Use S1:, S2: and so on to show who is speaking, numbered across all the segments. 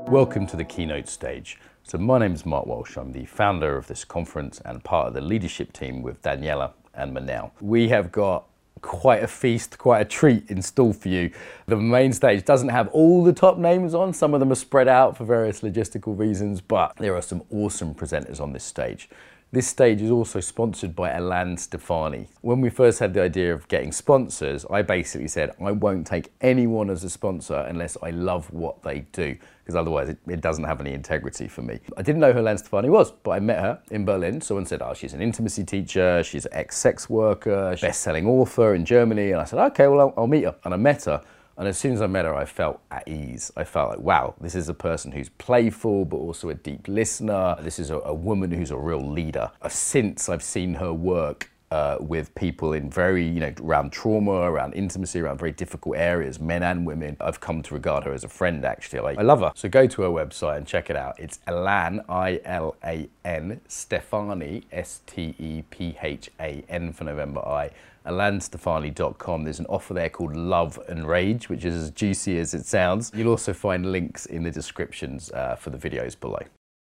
S1: Welcome to the keynote stage. So my name is Mark Walsh. I'm the founder of this conference and part of the leadership team with Daniela and Manel. We have got quite a feast, quite a treat in store for you. The main stage doesn't have all the top names on. Some of them are spread out for various logistical reasons, but there are some awesome presenters on this stage. This stage is also sponsored by Elan Stefani. When we first had the idea of getting sponsors, I basically said, I won't take anyone as a sponsor unless I love what they do, because otherwise it doesn't have any integrity for me. I didn't know who Elan Stefani was, but I met her in Berlin. Someone said, oh, she's an intimacy teacher, she's an ex-sex worker, best-selling author in Germany. And I said, okay, well, I'll meet her. And I met her. And as soon as I met her, I felt at ease. I felt like, wow, this is a person who's playful, but also a deep listener. This is a woman who's a real leader. Since I've seen her work with people in very, around trauma, around intimacy, around very difficult areas, men and women, I've come to regard her as a friend, actually. I love her. So go to her website and check it out. It's Elan, I-L-A-N, Stefani, S-T-E-P-H-A-N for November I, elanstefani.com. There's an offer there called Love and Rage, which is as juicy as it sounds. You'll also find links in the descriptions for the videos below.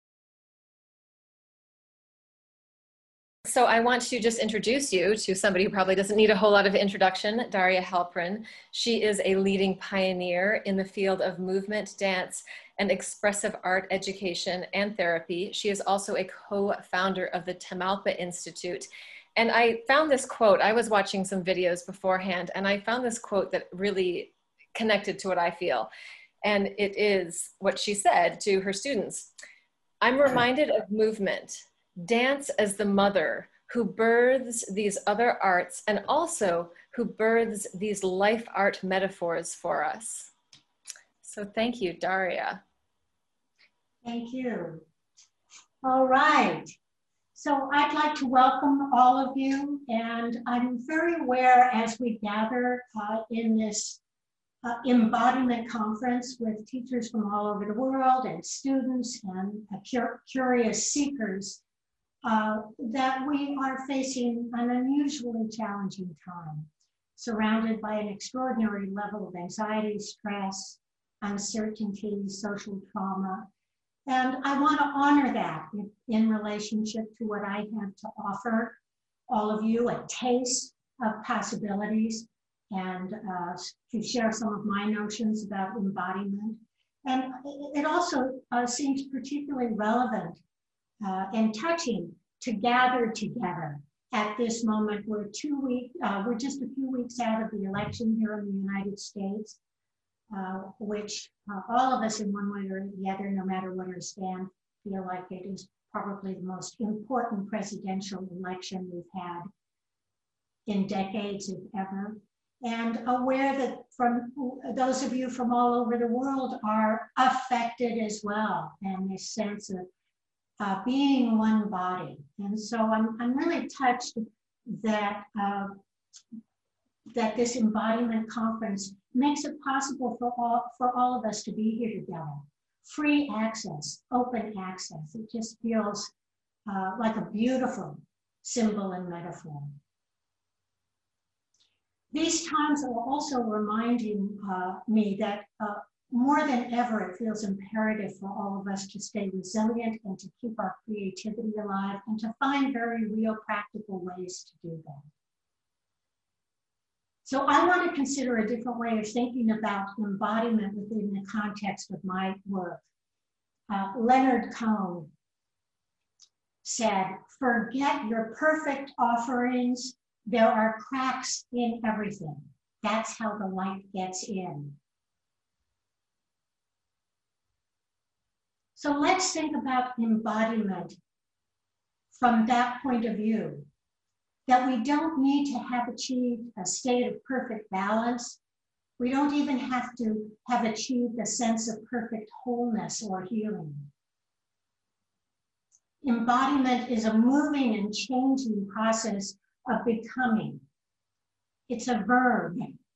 S2: So I want to just introduce you to somebody who probably doesn't need a whole lot of introduction, Daria Halperin. She is a leading pioneer in the field of movement, dance, and expressive art education and therapy. She is also a co-founder of the Tamalpa Institute. And I found this quote. I was watching some videos beforehand, and I found this quote that really connected to what I feel. And it is what she said to her students. I'm reminded of movement, dance as the mother who births these other arts and also who births these life art metaphors for us. So thank you, Daria.
S3: Thank you. All right. So I'd like to welcome all of you, and I'm very aware as we gather in this embodiment conference with teachers from all over the world and students and curious seekers that we are facing an unusually challenging time, surrounded by an extraordinary level of anxiety, stress, uncertainty, social trauma. And I want to honor that in relationship to what I have to offer all of you, a taste of possibilities, and to share some of my notions about embodiment. And it also seems particularly relevant and touching to gather together at this moment. We're just a few weeks out of the election here in the United States. Which all of us in one way or the other, no matter what our stand, feel like it is probably the most important presidential election we've had in decades, if ever. And aware that from those of you from all over the world are affected as well, and this sense of being one body. And so I'm really touched that that this embodiment conference makes it possible for all of us to be here together. Free access, open access. It just feels like a beautiful symbol and metaphor. These times are also reminding me that more than ever, it feels imperative for all of us to stay resilient and to keep our creativity alive and to find very real practical ways to do that. So I want to consider a different way of thinking about embodiment within the context of my work. Leonard Cohen said, forget your perfect offerings. There are cracks in everything. That's how the light gets in. So let's think about embodiment from that point of view. That we don't need to have achieved a state of perfect balance. We don't even have to have achieved a sense of perfect wholeness or healing. Embodiment is a moving and changing process of becoming. It's a verb.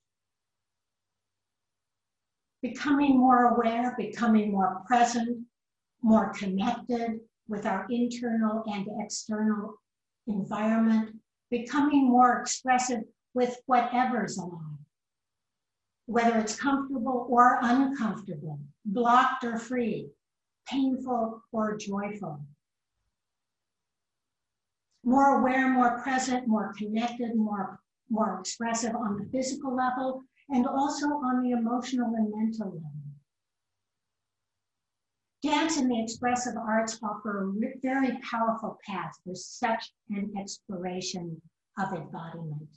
S3: Becoming more aware, becoming more present, more connected with our internal and external environment, becoming more expressive with whatever's alive, whether it's comfortable or uncomfortable, blocked or free, painful or joyful. More aware, more present, more connected, more expressive on the physical level, and also on the emotional and mental level. Dance and the expressive arts offer a very powerful path for such an exploration of embodiment.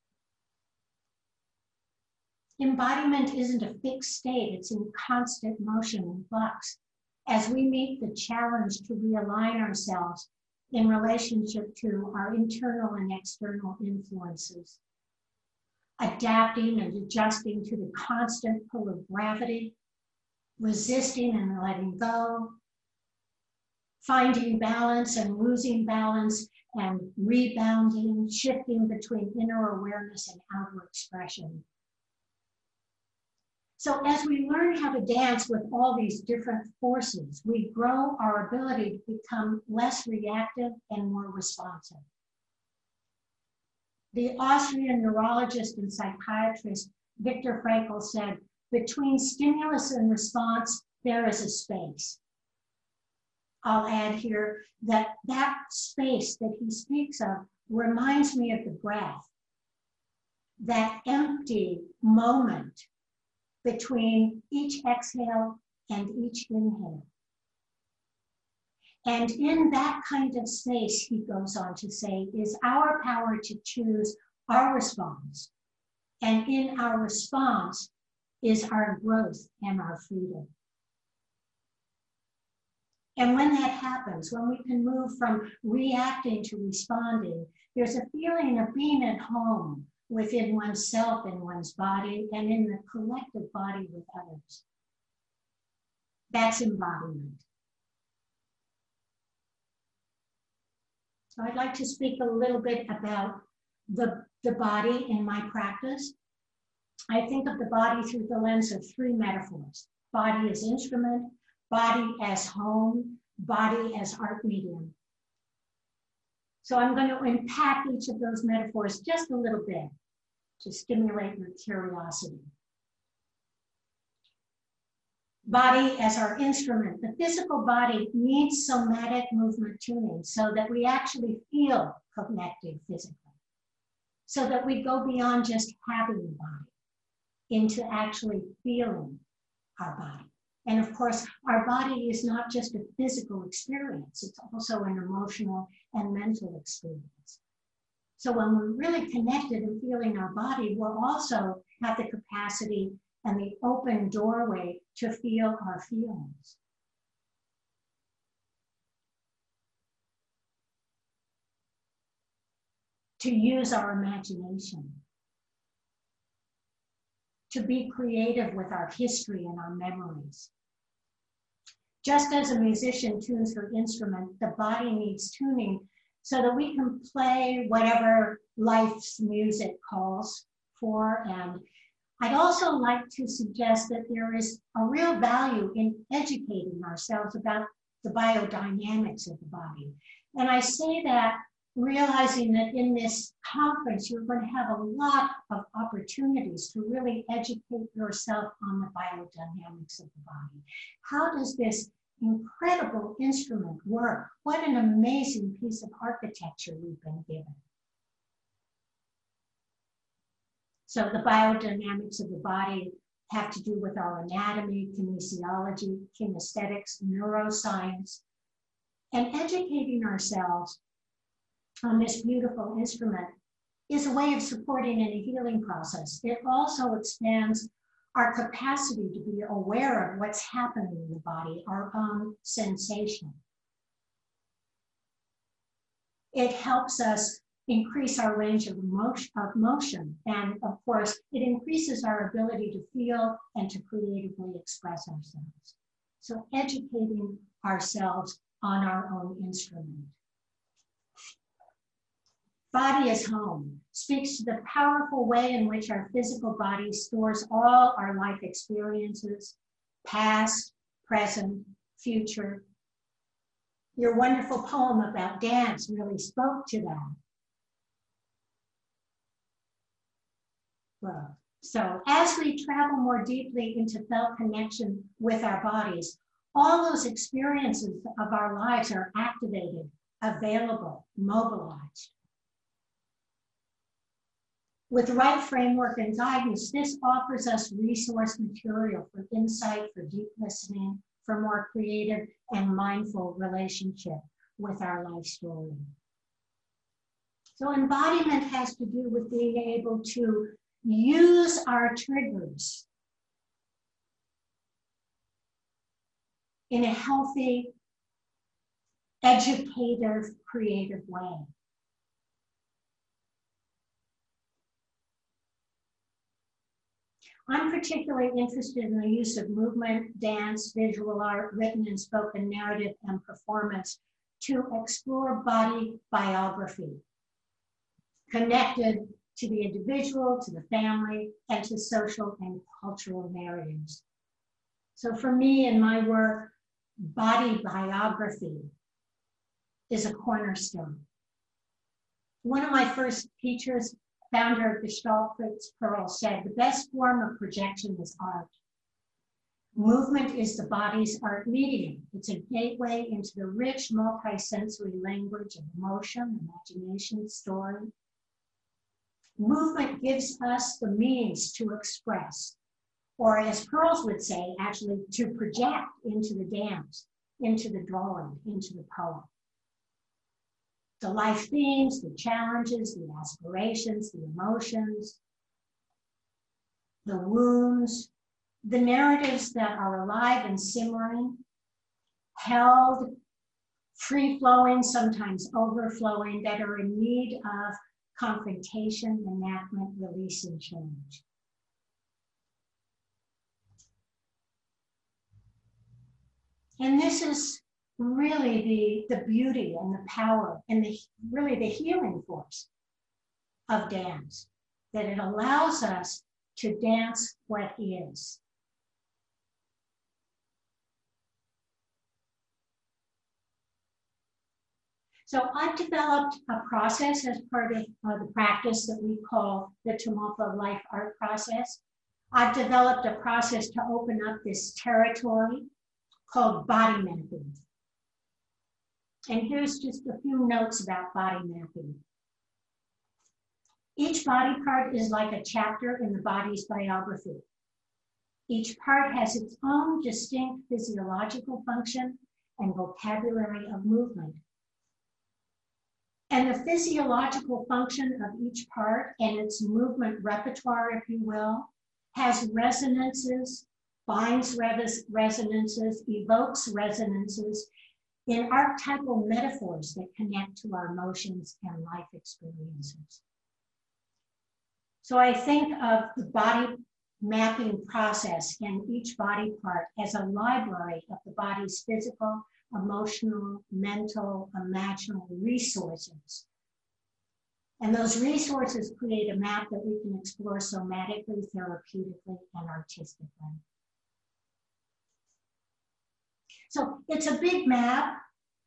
S3: Embodiment isn't a fixed state, it's in constant motion and flux as we meet the challenge to realign ourselves in relationship to our internal and external influences, adapting and adjusting to the constant pull of gravity, resisting and letting go, finding balance and losing balance, and rebounding, shifting between inner awareness and outer expression. So as we learn how to dance with all these different forces, we grow our ability to become less reactive and more responsive. The Austrian neurologist and psychiatrist Viktor Frankl said, between stimulus and response, there is a space. I'll add here that that space that he speaks of reminds me of the breath, that empty moment between each exhale and each inhale. And in that kind of space, he goes on to say, is our power to choose our response. And in our response is our growth and our freedom. And when that happens, when we can move from reacting to responding, there's a feeling of being at home within oneself and one's body and in the collective body with others. That's embodiment. So I'd like to speak a little bit about the body in my practice. I think of the body through the lens of three metaphors: body as instrument, body as home, body as art medium. So I'm going to unpack each of those metaphors just a little bit to stimulate your curiosity. Body as our instrument. The physical body needs somatic movement tuning so that we actually feel connected physically, so that we go beyond just having the body into actually feeling our body. And of course, our body is not just a physical experience, it's also an emotional and mental experience. So when we're really connected and feeling our body, we'll also have the capacity and the open doorway to feel our feelings. To use our imagination. To be creative with our history and our memories. Just as a musician tunes her instrument, the body needs tuning so that we can play whatever life's music calls for. And I'd also like to suggest that there is a real value in educating ourselves about the biodynamics of the body. And I say that realizing that in this conference, you're going to have a lot of opportunities to really educate yourself on the biodynamics of the body. How does this incredible instrument work? What an amazing piece of architecture we've been given. So the biodynamics of the body have to do with our anatomy, kinesiology, kinesthetics, neuroscience, and educating ourselves on this beautiful instrument is a way of supporting any healing process. It also expands our capacity to be aware of what's happening in the body, our own sensation. It helps us increase our range of motion. And of course, it increases our ability to feel and to creatively express ourselves. So educating ourselves on our own instrument. Body as home speaks to the powerful way in which our physical body stores all our life experiences, past, present, future. Your wonderful poem about dance really spoke to that. Well, so as we travel more deeply into felt connection with our bodies, all those experiences of our lives are activated, available, mobilized. With the right framework and guidance, this offers us resource material for insight, for deep listening, for more creative and mindful relationship with our life story. So embodiment has to do with being able to use our triggers in a healthy, educative, creative way. I'm particularly interested in the use of movement, dance, visual art, written and spoken narrative, and performance to explore body biography, connected to the individual, to the family, and to social and cultural narratives. So for me in my work, body biography is a cornerstone. One of my first teachers, founder of Gestalt, Fritz Perls, said, the best form of projection is art. Movement is the body's art medium. It's a gateway into the rich multi-sensory language of emotion, imagination, story. Movement gives us the means to express, or as Perls would say, actually to project into the dance, into the drawing, into the poem. The life themes, the challenges, the aspirations, the emotions, the wounds, the narratives that are alive and simmering, held, free-flowing, sometimes overflowing, that are in need of confrontation, enactment, release, and change. And this is really the beauty and the power and really the healing force of dance, that it allows us to dance what is. So I've developed a process as part of the practice that we call the Tamalpa Life Art Process. I've developed a process to open up this territory called body mapping. And here's just a few notes about body mapping. Each body part is like a chapter in the body's biography. Each part has its own distinct physiological function and vocabulary of movement. And the physiological function of each part and its movement repertoire, if you will, has resonances, finds resonances, evokes resonances in archetypal metaphors that connect to our emotions and life experiences. So I think of the body mapping process and each body part as a library of the body's physical, emotional, mental, imaginal resources. And those resources create a map that we can explore somatically, therapeutically, and artistically. So it's a big map.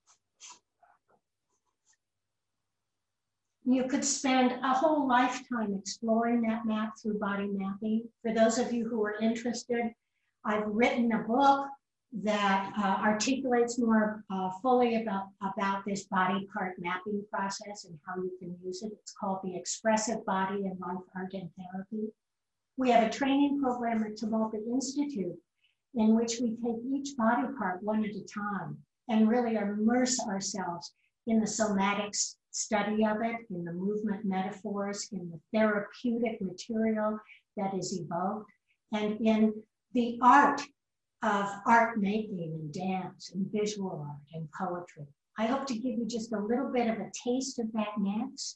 S3: You could spend a whole lifetime exploring that map through body mapping. For those of you who are interested, I've written a book that articulates more fully about this body part mapping process and how you can use it. It's called The Expressive Body in Life, Art, and Therapy. We have a training program at Tamalpa Institute in which we take each body part one at a time and really immerse ourselves in the somatic study of it, in the movement metaphors, in the therapeutic material that is evoked, and in the art of art making and dance and visual art and poetry. I hope to give you just a little bit of a taste of that next.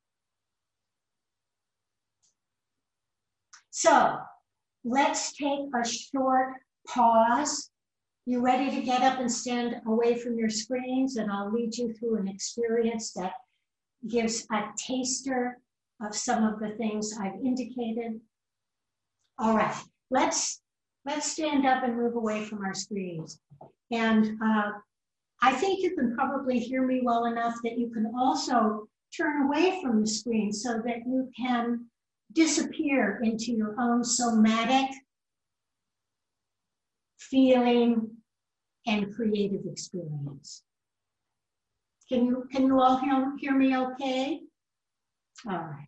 S3: So let's take a short pause. You ready to get up and stand away from your screens, and I'll lead you through an experience that gives a taster of some of the things I've indicated. All right, let's stand up and move away from our screens. And I think you can probably hear me well enough that you can also turn away from the screen so that you can disappear into your own somatic feeling, and creative experience. Can you all hear me okay? All right.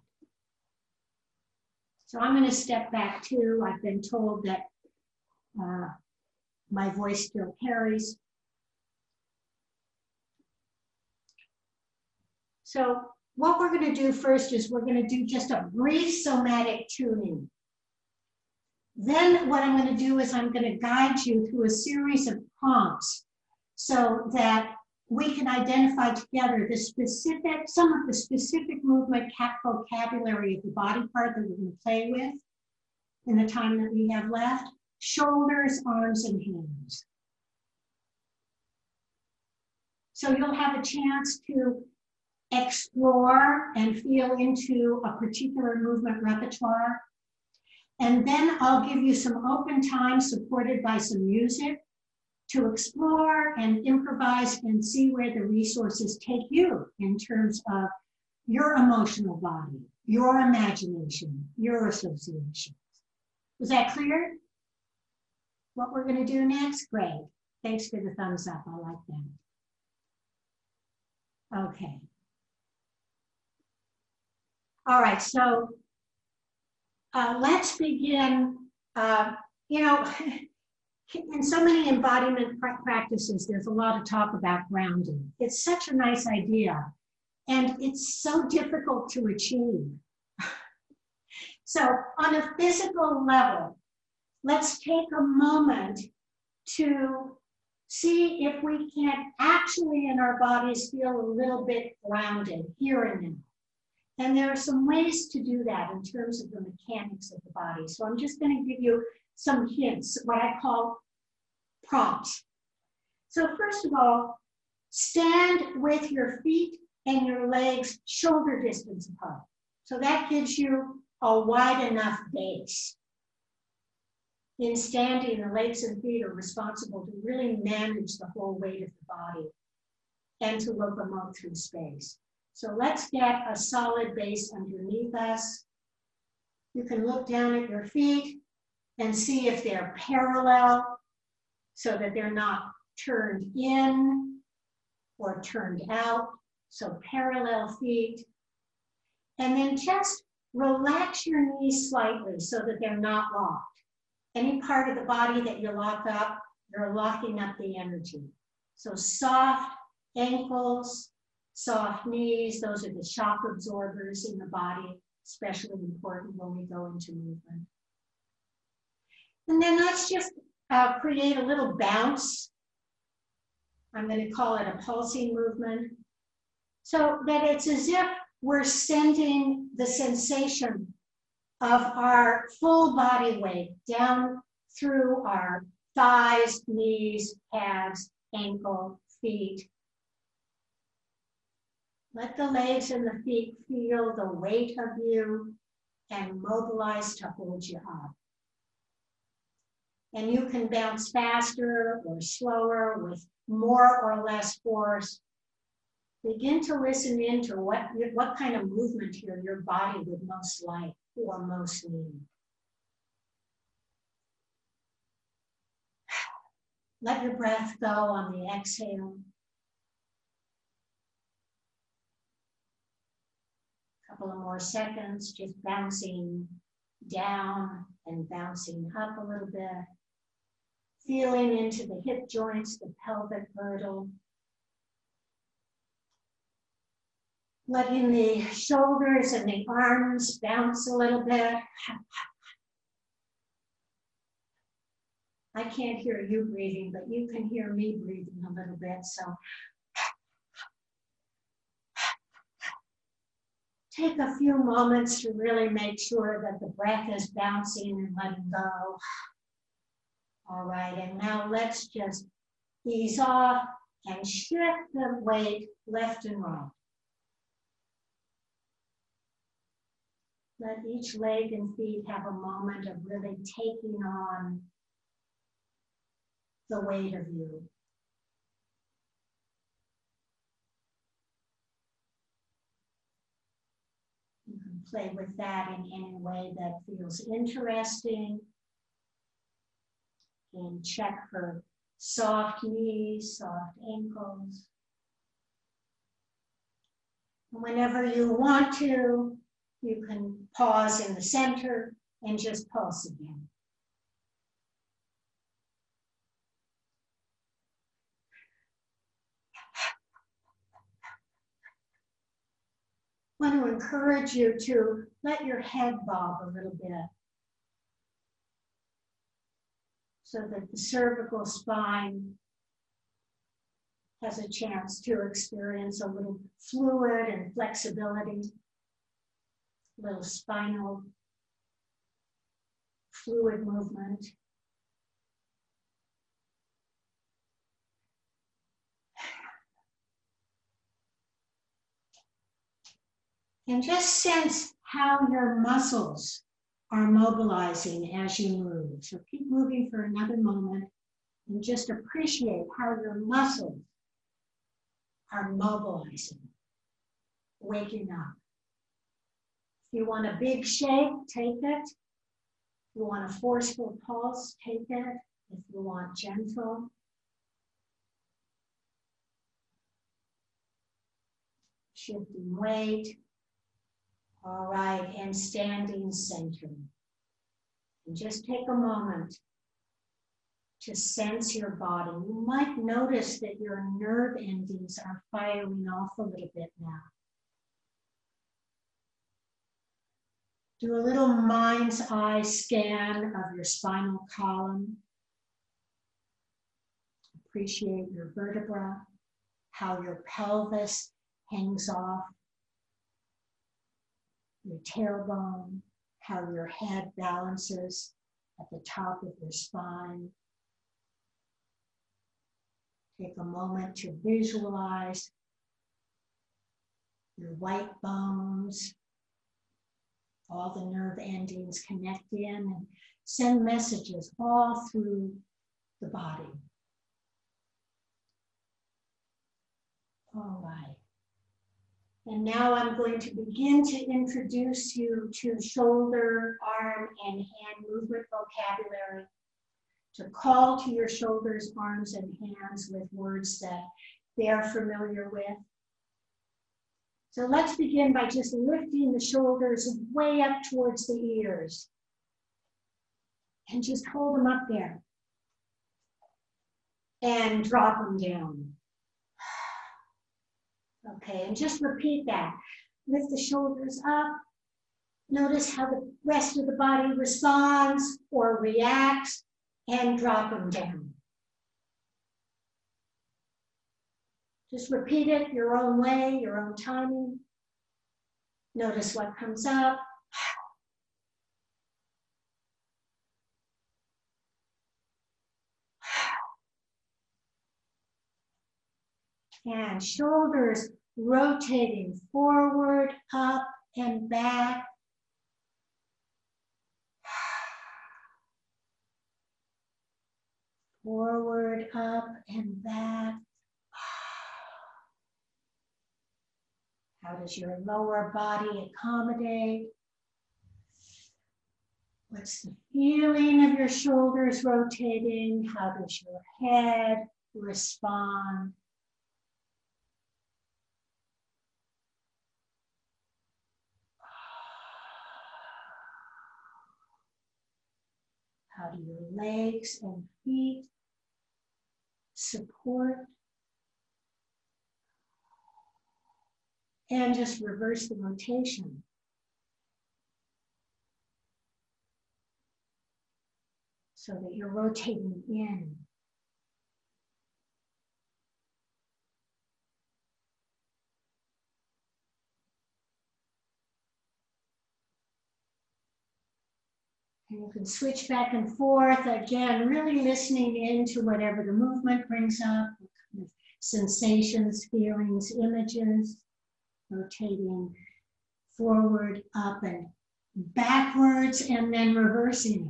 S3: So I'm going to step back too. I've been told that my voice still carries. So what we're going to do first is we're going to do just a brief somatic tuning. Then what I'm going to do is I'm going to guide you through a series of prompts so that we can identify together some of the specific movement vocabulary of the body part that we're going to play with in the time that we have left. Shoulders, arms, and hands. So you'll have a chance to explore and feel into a particular movement repertoire. And then I'll give you some open time supported by some music to explore and improvise and see where the resources take you in terms of your emotional body, your imagination, your associations. Was that clear? What we're going to do next? Great. Thanks for the thumbs up. I like that. Okay. All right, so let's begin. In so many embodiment practices, there's a lot of talk about grounding. It's such a nice idea, and it's so difficult to achieve. So on a physical level, let's take a moment to see if we can actually in our bodies feel a little bit grounded here and now. And there are some ways to do that in terms of the mechanics of the body. So I'm just going to give you some hints, what I call prompts. So first of all, stand with your feet and your legs shoulder distance apart. So that gives you a wide enough base. In standing, the legs and feet are responsible to really manage the whole weight of the body and to locomote through space. So let's get a solid base underneath us. You can look down at your feet and see if they're parallel so that they're not turned in or turned out. So parallel feet. And then just relax your knees slightly so that they're not locked. Any part of the body that you lock up, you're locking up the energy. So soft ankles, soft knees, those are the shock absorbers in the body, especially important when we go into movement. And then let's just create a little bounce. I'm going to call it a pulsing movement. So that it's as if we're sending the sensation of our full body weight down through our thighs, knees, calves, ankle, feet. Let the legs and the feet feel the weight of you and mobilize to hold you up. And you can bounce faster or slower with more or less force. Begin to listen into what kind of movement here your body would most like or most need. Let your breath go on the exhale. A couple of more seconds, just bouncing down and bouncing up a little bit. Feeling into the hip joints, the pelvic girdle. Letting the shoulders and the arms bounce a little bit. I can't hear you breathing, but you can hear me breathing a little bit. So take a few moments to really make sure that the breath is bouncing and letting go. All right, and now let's just ease off and shift the weight left and right. Let each leg and feet have a moment of really taking on the weight of you. You can play with that in any way that feels interesting. And check for soft knees, soft ankles. And whenever you want to, you can pause in the center and just pulse again. I want to encourage you to let your head bob a little bit so that the cervical spine has a chance to experience a little fluid and flexibility, a little spinal fluid movement. And just sense how your muscles are mobilizing as you move. So keep moving for another moment and just appreciate how your muscles are mobilizing, waking up. If you want a big shake, take it. If you want a forceful pulse, take it. If you want gentle, shifting weight. All right, and standing center. And just take a moment to sense your body. You might notice that your nerve endings are firing off a little bit now. Do a little mind's eye scan of your spinal column. Appreciate your vertebra, how your pelvis hangs off, your tailbone, how your head balances at the top of your spine. Take a moment to visualize your white bones, all the nerve endings connect in and send messages all through the body. All right. And now I'm going to begin to introduce you to shoulder, arm, and hand movement vocabulary, to call to your shoulders, arms, and hands with words that they are familiar with. So let's begin by just lifting the shoulders way up towards the ears. And just hold them up there. And drop them down. Okay, and just repeat that. Lift the shoulders up. Notice how the rest of the body responds or reacts, and drop them down. Just repeat it your own way, your own timing. Notice what comes up. And shoulders rotating forward, up, and back. Forward, up, and back. How does your lower body accommodate? What's the feeling of your shoulders rotating? How does your head respond? How do your legs and feet support? And just reverse the rotation. So that you're rotating in. And you can switch back and forth, again, really listening into whatever the movement brings up, sensations, feelings, images, rotating forward, up, and backwards, and then reversing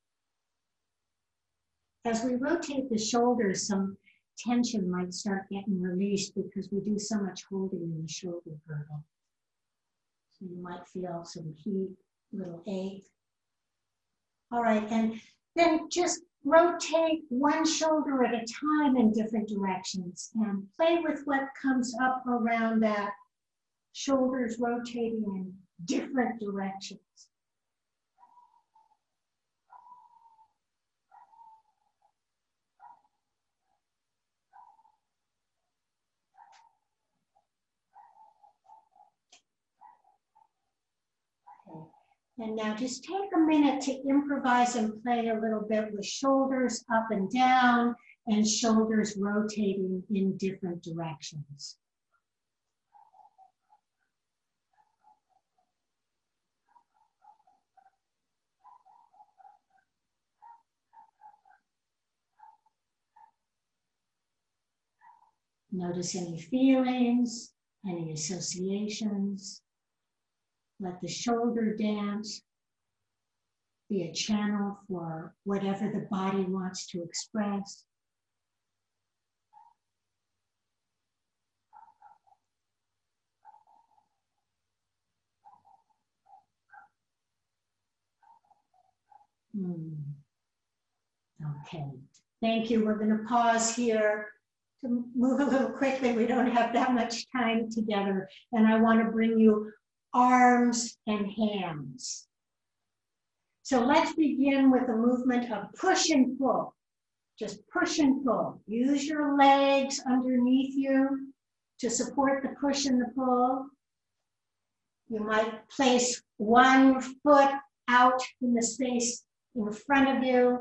S3: it. As we rotate the shoulders, some tension might start getting released because we do so much holding in the shoulder girdle. So you might feel some heat, little ache. All right, and then just rotate one shoulder at a time in different directions and play with what comes up around that, shoulders rotating in different directions. And now just take a minute to improvise and play a little bit with shoulders up and down and shoulders rotating in different directions. Notice any feelings, any associations. Let the shoulder dance be a channel for whatever the body wants to express. Okay, thank you. We're going to pause here to move a little quickly. We don't have that much time together. And I want to bring you arms and hands. So let's begin with a movement of push and pull. Just push and pull. Use your legs underneath you to support the push and the pull. You might place one foot out in the space in front of you.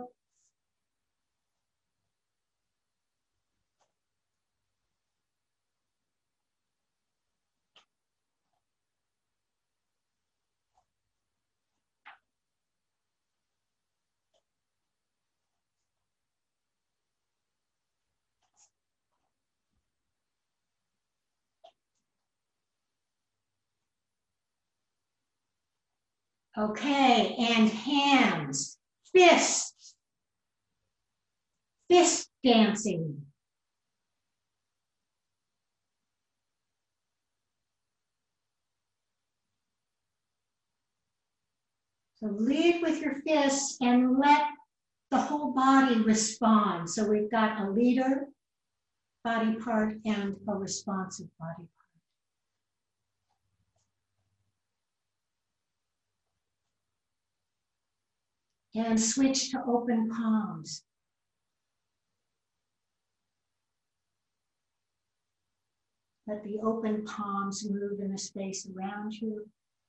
S3: Okay, and hands, fists, fist dancing. So lead with your fists and let the whole body respond. So we've got a leader body part and a responsive body part. And switch to open palms. Let the open palms move in the space around you.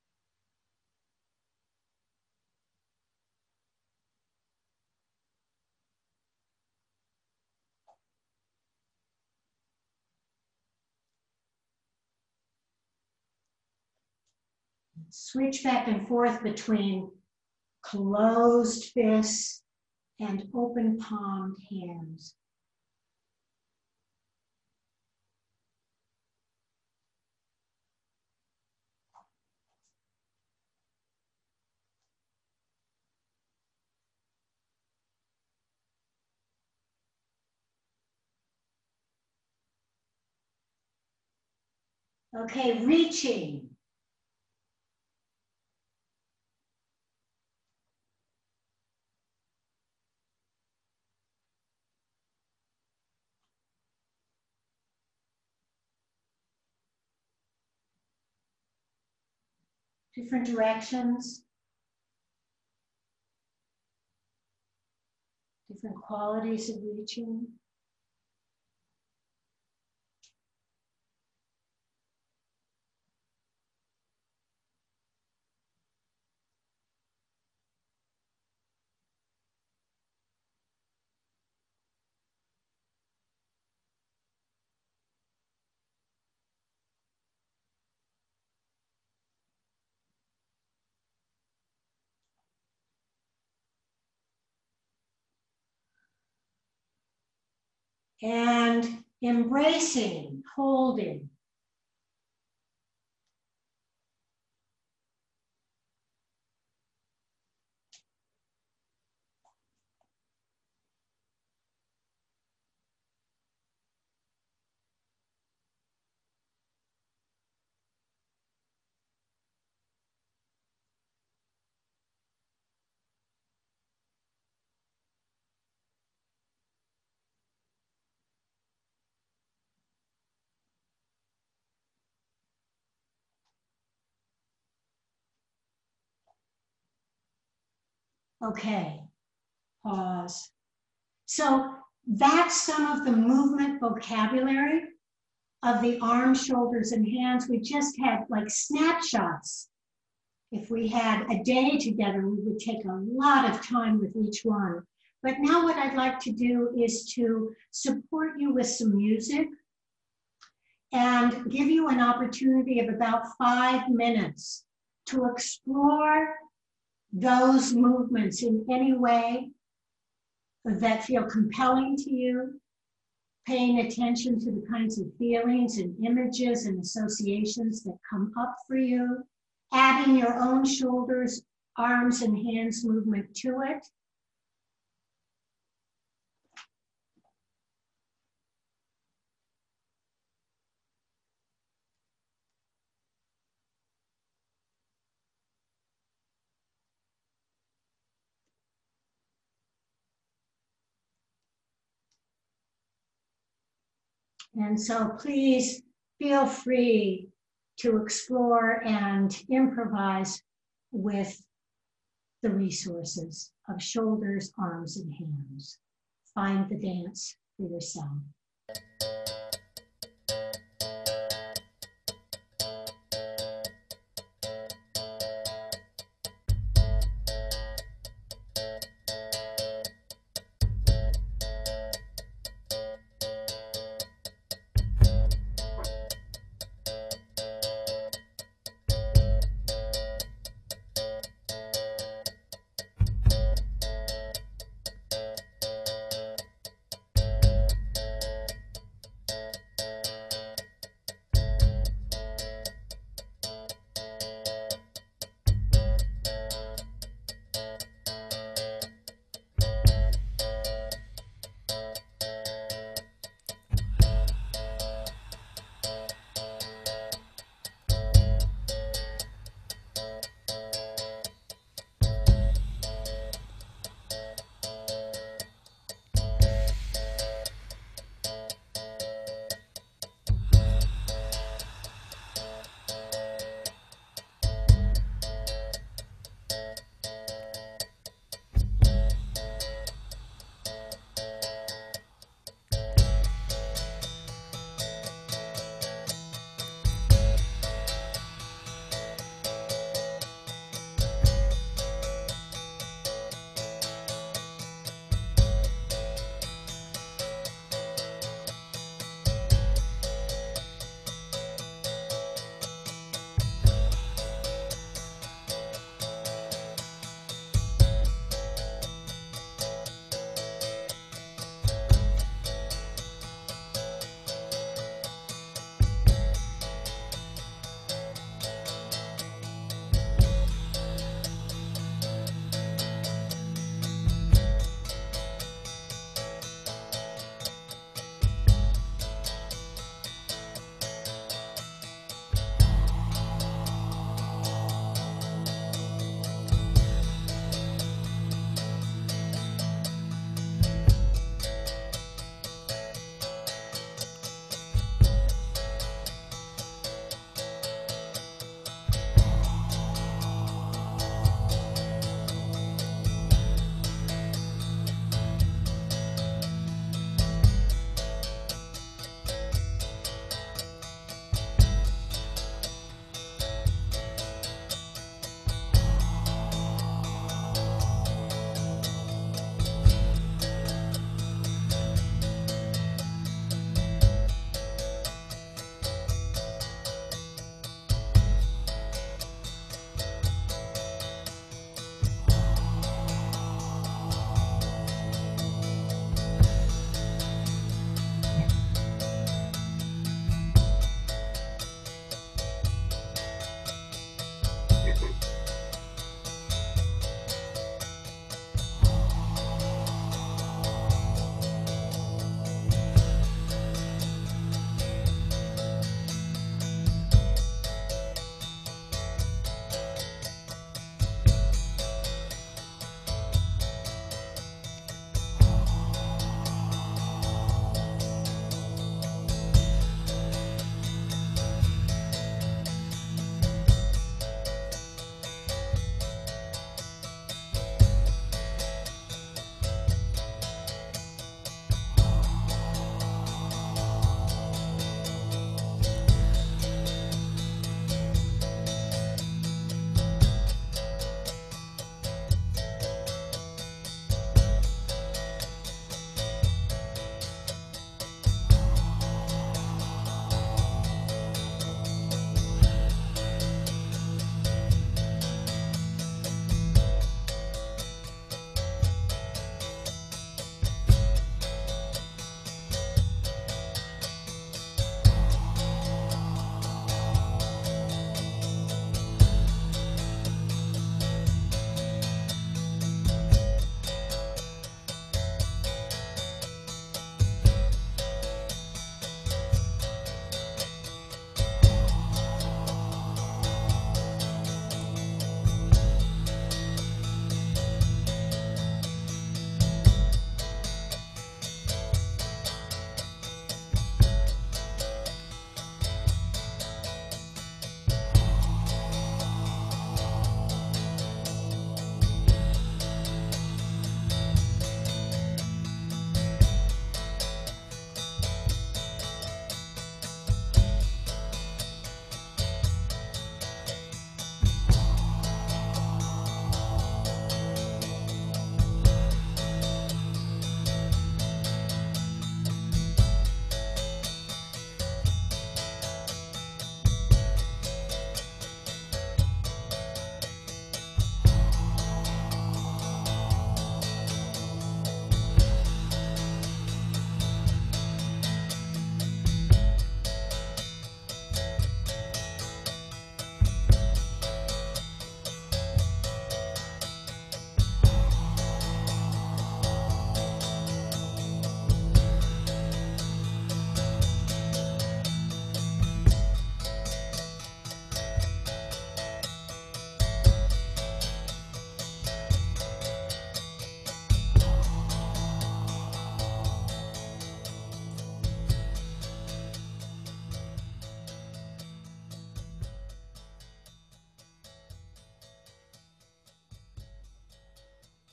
S3: Switch back and forth between closed fists and open palmed hands. Okay, reaching. Different directions. Different qualities of reaching. And embracing, holding. Okay, pause. So that's some of the movement vocabulary of the arms, shoulders, and hands. We just had like snapshots. If we had a day together, we would take a lot of time with each one. But now what I'd like to do is to support you with some music and give you an opportunity of about 5 minutes to explore those movements in any way that feel compelling to you, paying attention to the kinds of feelings and images and associations that come up for you, adding your own shoulders, arms, and hands movement to it. And so please feel free to explore and improvise with the resources of shoulders, arms, and hands. Find the dance for yourself.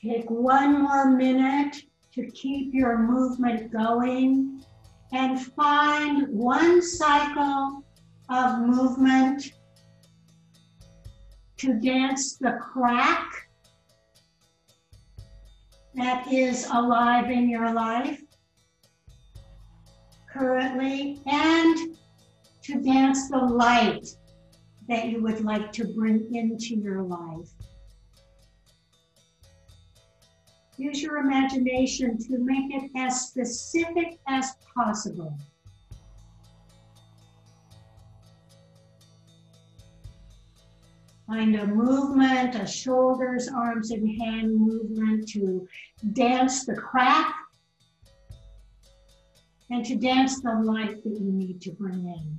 S3: Take one more minute to keep your movement going and find one cycle of movement to dance the crack that is alive in your life currently, and to dance the light that you would like to bring into your life. Use your imagination to make it as specific as possible. Find a movement, a shoulders, arms, and hand movement to dance the crack and to dance the light that you need to bring in.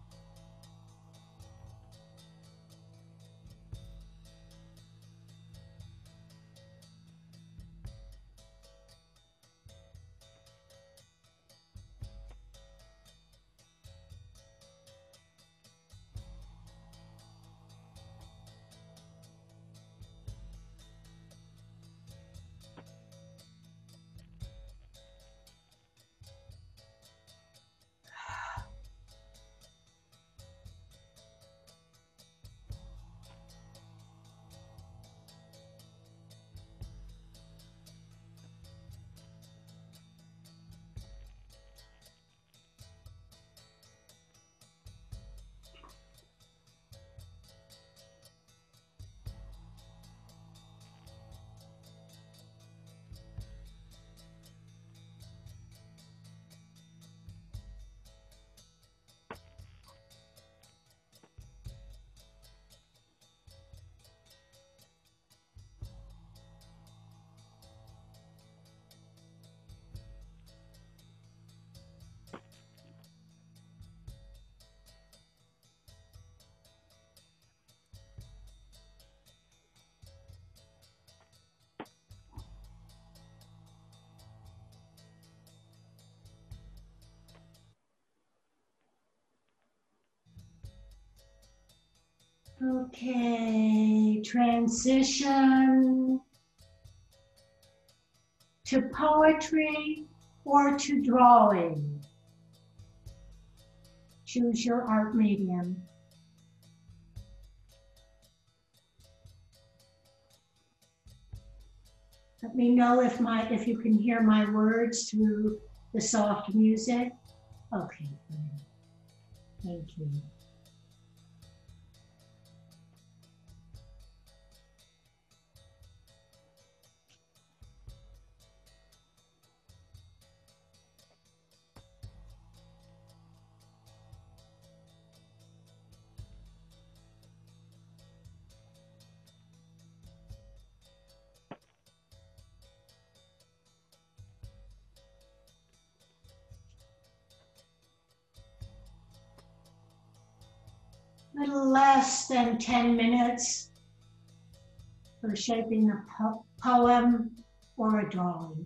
S3: Okay, transition to poetry or to drawing. Choose your art medium. Let me know if you can hear my words through the soft music. Okay, good. Thank you. Little less than 10 minutes for shaping a poem or a drawing.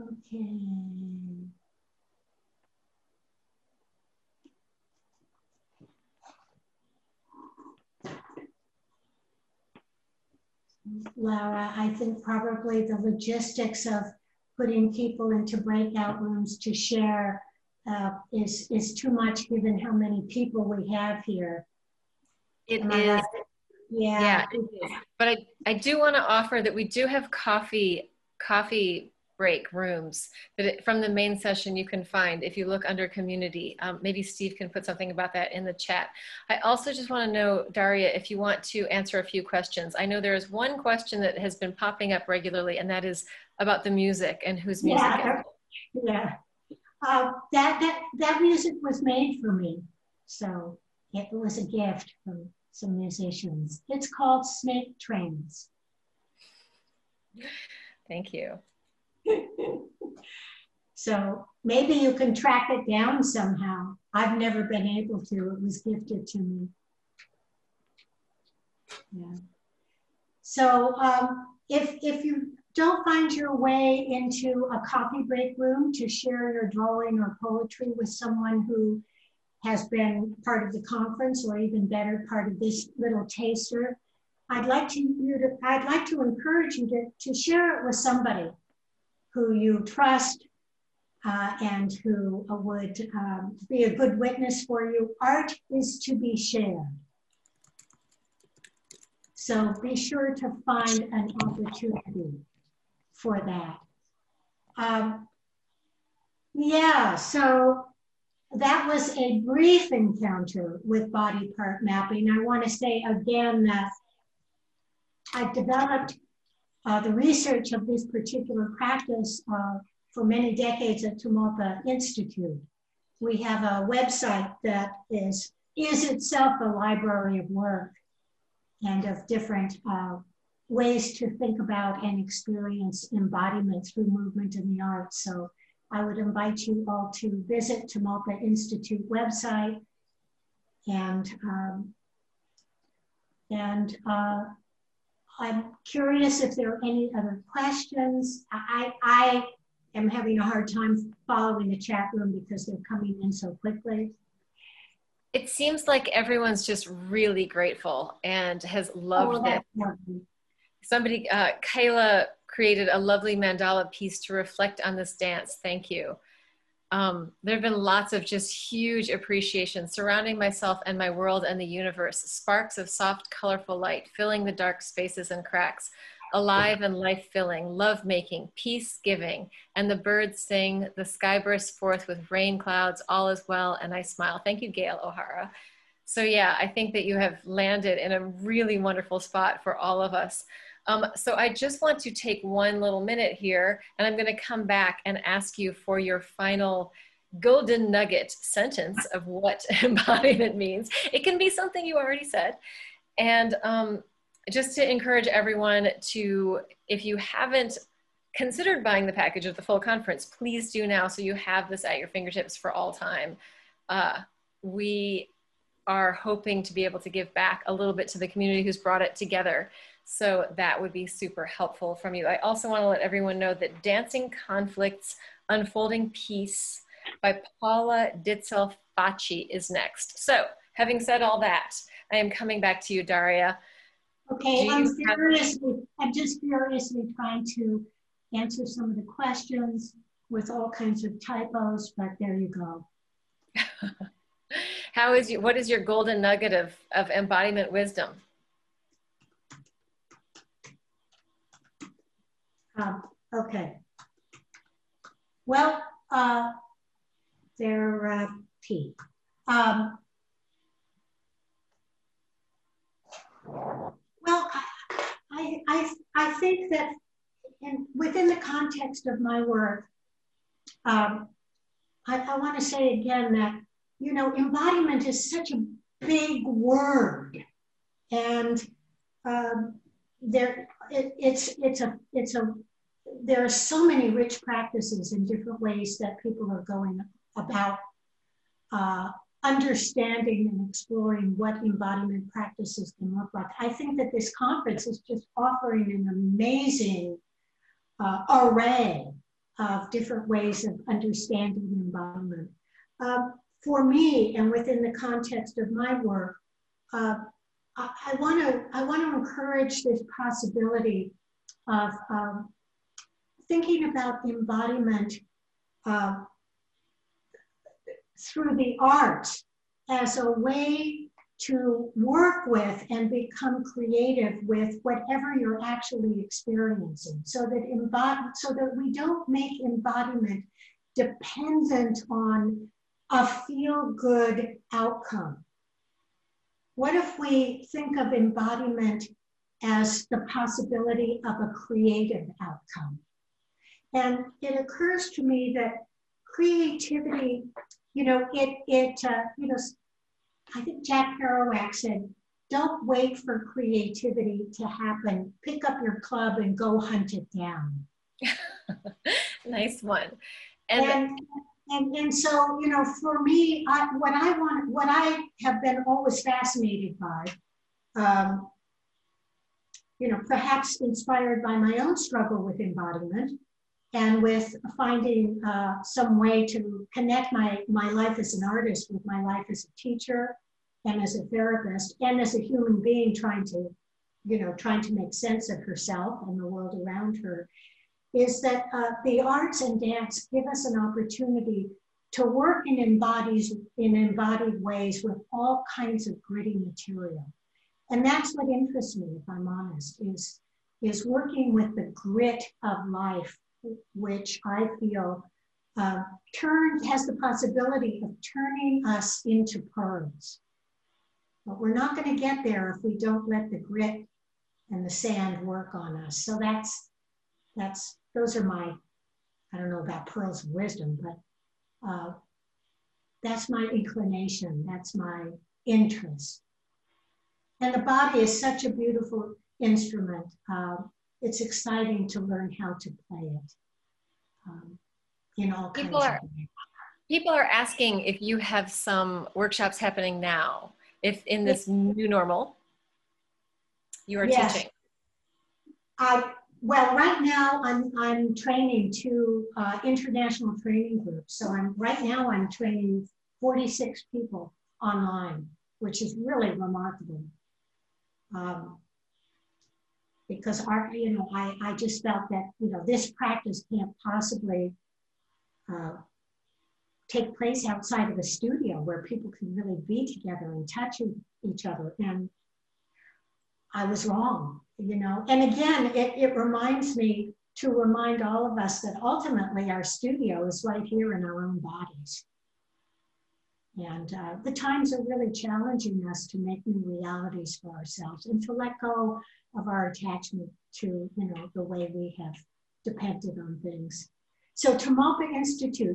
S3: Okay. Laura, I think probably the logistics of putting people into breakout rooms to share is too much given how many people we have here.
S2: It
S3: Am I
S2: is.
S3: right? Yeah.
S2: Yeah, it is. But I do want to offer that we do have coffee break rooms that from the main session you can find if you look under community. Maybe Steve can put something about that in the chat. I also just want to know, Daria, if you want to answer a few questions. I know there is one question that has been popping up regularly, and that is about the music and whose music it is.
S3: Yeah. That music was made for me, so it was a gift from some musicians. It's called Snake Trains.
S2: Thank you.
S3: So maybe you can track it down somehow. I've never been able to. It was gifted to me. Yeah. So if you don't find your way into a coffee break room to share your drawing or poetry with someone who has been part of the conference, or even better, part of this little taster, I'd like to encourage you to share it with somebody who you trust and who would be a good witness for you. Art is to be shared. So be sure to find an opportunity for that. Yeah, so that was a brief encounter with body part mapping. I want to say again that I've developed the research of this particular practice for many decades at Tamalpa Institute. We have a website that is itself a library of work and of different ways to think about and experience embodiment through movement in the arts. So I would invite you all to visit Tamalpa Institute website, and I'm curious if there are any other questions. I am having a hard time following the chat room because they're coming in so quickly.
S2: It seems like everyone's just really grateful and has loved it. Somebody, Kayla created a lovely mandala piece to reflect on this dance. Thank you. There have been lots of just huge appreciation surrounding myself and my world and the universe. Sparks of soft, colorful light filling the dark spaces and cracks. Alive and life-filling, love-making, peace-giving, and the birds sing, the sky bursts forth with rain clouds, all is well, and I smile. Thank you, Gail O'Hara. So yeah, I think that you have landed in a really wonderful spot for all of us. So I just want to take one little minute here, and I'm gonna come back and ask you for your final golden nugget sentence of what embodiment means. It can be something you already said. And just to encourage everyone to, if you haven't considered buying the package of the full conference, please do now so you have this at your fingertips for all time. We are hoping to be able to give back a little bit to the community who's brought it together. So that would be super helpful from you. I also want to let everyone know that Dancing Conflicts, Unfolding Peace by Paula Ditzel-Facci is next. So having said all that, I am coming back to you, Daria.
S3: Okay, I'm just furiously trying to answer some of the questions with all kinds of typos, but there you go.
S2: What is your golden nugget of embodiment wisdom?
S3: Okay. Well, they're P. Well, I think that within the context of my work, I want to say again that, you know, embodiment is such a big word, and there are so many rich practices in different ways that people are going about understanding and exploring what embodiment practices can look like. I think that this conference is just offering an amazing array of different ways of understanding embodiment. For me, and within the context of my work, I want to encourage this possibility of thinking about embodiment through the arts as a way to work with and become creative with whatever you're actually experiencing, so that we don't make embodiment dependent on a feel-good outcome. What if we think of embodiment as the possibility of a creative outcome? And it occurs to me that creativity, I think Jack Kerouac said, don't wait for creativity to happen. Pick up your club and go hunt it down.
S2: Nice one.
S3: And so, for me, what I have been always fascinated by, perhaps inspired by my own struggle with embodiment and with finding some way to connect my life as an artist with my life as a teacher and as a therapist and as a human being trying to make sense of herself and the world around her, is that the arts and dance give us an opportunity to work in embodied ways with all kinds of gritty material. And that's what interests me, if I'm honest, is working with the grit of life, which I feel has the possibility of turning us into pearls. But we're not going to get there if we don't let the grit and the sand work on us. So those are my, I don't know about pearls of wisdom, but that's my inclination, that's my interest. And the body is such a beautiful instrument. It's exciting to learn how to play it in all kinds of ways.
S2: People are asking if you have some workshops happening now, if in this new normal you are teaching.
S3: Well, right now I'm training two international training groups. So right now I'm training 46 people online, which is really remarkable. Because I just felt that this practice can't possibly take place outside of a studio where people can really be together and touch each other. And I was wrong, And again, it reminds me to remind all of us that ultimately our studio is right here in our own bodies. And the times are really challenging us to make new realities for ourselves and to let go of our attachment to, the way we have depended on things. So Tamalpa Institute,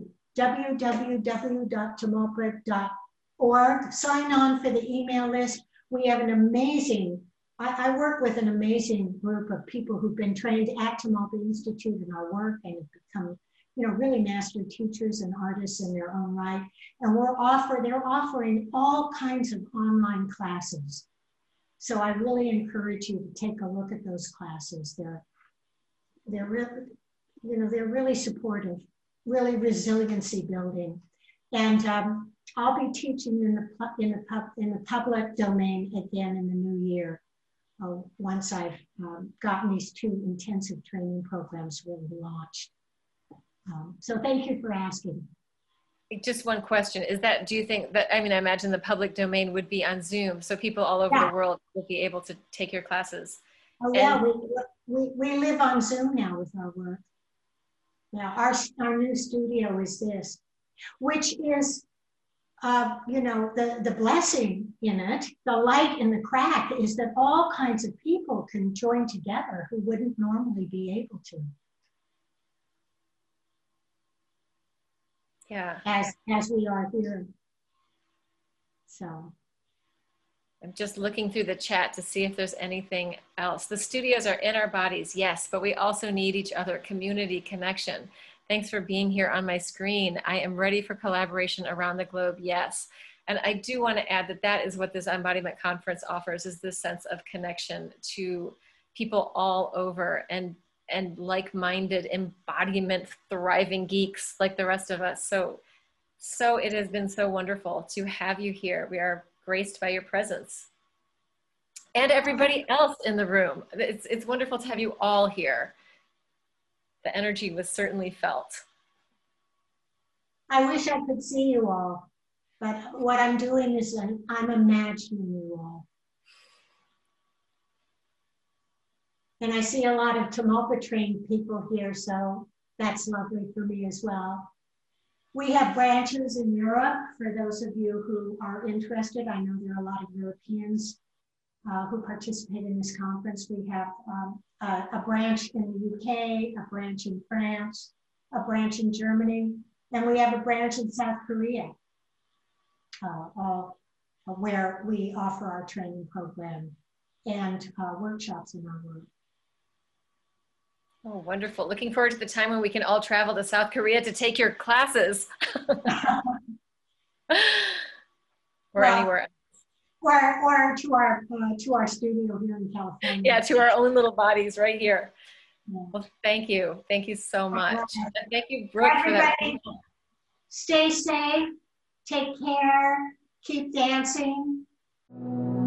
S3: www.tamalpa.org. Sign on for the email list. We have an amazing, I work with an amazing group of people who've been trained at Tamalpa Institute in our work and have become really master teachers and artists in their own right. And they're offering all kinds of online classes. So I really encourage you to take a look at those classes. They're really supportive, really resiliency building. And I'll be teaching in the public domain again in the new year. Once I've gotten these two intensive training programs really launched. So thank you for asking.
S2: Just one question, do you think that, I imagine the public domain would be on Zoom, so people all over the world will be able to take your classes.
S3: Oh yeah, we live on Zoom now with our work. Yeah, our new studio is this, which is, the blessing in it, the light in the crack is that all kinds of people can join together who wouldn't normally be able to.
S2: Yeah.
S3: As we are here. So.
S2: I'm just looking through the chat to see if there's anything else. The studios are in our bodies, yes, but we also need each other, community, connection. Thanks for being here on my screen. I am ready for collaboration around the globe, yes. And I do want to add that is what this embodiment conference offers, is this sense of connection to people all over. And and like-minded embodiment, thriving geeks like the rest of us. So it has been so wonderful to have you here. We are graced by your presence. And everybody else in the room. It's wonderful to have you all here. The energy was certainly felt.
S3: I wish I could see you all, but what I'm doing is I'm imagining you all. And I see a lot of Tamalpa trained people here, so that's lovely for me as well. We have branches in Europe. For those of you who are interested, I know there are a lot of Europeans who participate in this conference. We have a branch in the UK, a branch in France, a branch in Germany, and we have a branch in South Korea, where we offer our training program and workshops in our work.
S2: Oh, wonderful. Looking forward to the time when we can all travel to South Korea to take your classes. Or anywhere else.
S3: Or to our studio here in California.
S2: Yeah, to our own little bodies right here. Yeah. Well, thank you. Thank you so much. And thank you, Brooke, for that.
S3: Stay safe, take care, keep dancing.